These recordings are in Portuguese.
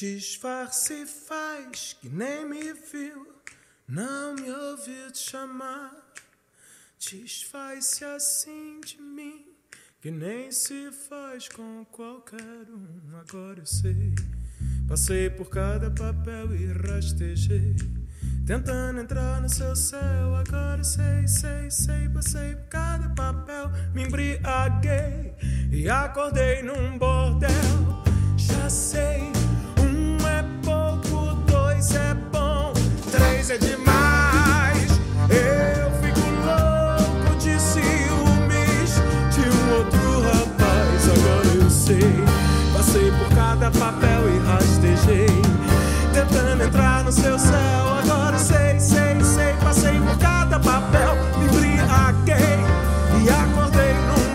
Disfarce faz que nem me viu, não me ouviu te chamar. Desfaz-se assim de mim, que nem se faz com qualquer um. Agora eu sei, passei por cada papel e rastejei, tentando entrar no seu céu. Agora eu sei, passei por cada papel, me embriaguei e acordei num bordel. Já sei, 1 é pouco, 2 é bom, 3 é demais. Eu fico louco de ciúmes de um outro rapaz. Agora eu sei, passei por cada papel e rastejei, tentando entrar no seu céu. Agora eu sei, passei por cada papel, me embriaguei e acordei num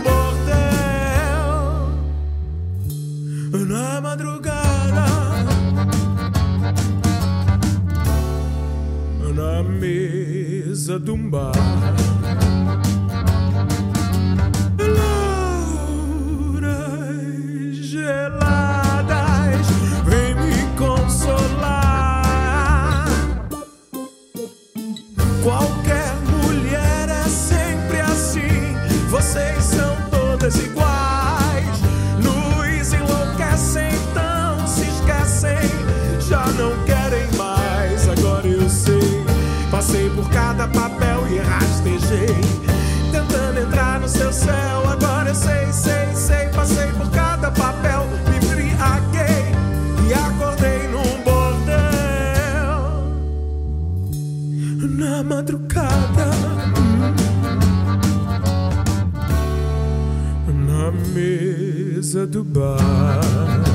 bordel. Na madrugada, na mesa de um bar, louras geladas vem me consolar. Qualquer mulher é sempre assim, vocês são todas iguais. Nos enlouquecem, então se esquecem, já não querem mais. Agora eu sei, passei por cada papel e rastejei, tentando entrar no seu céu. Agora eu sei, passei por cada papel, me embriaguei e acordei num bordel. Na madrugada, na mesa do bar.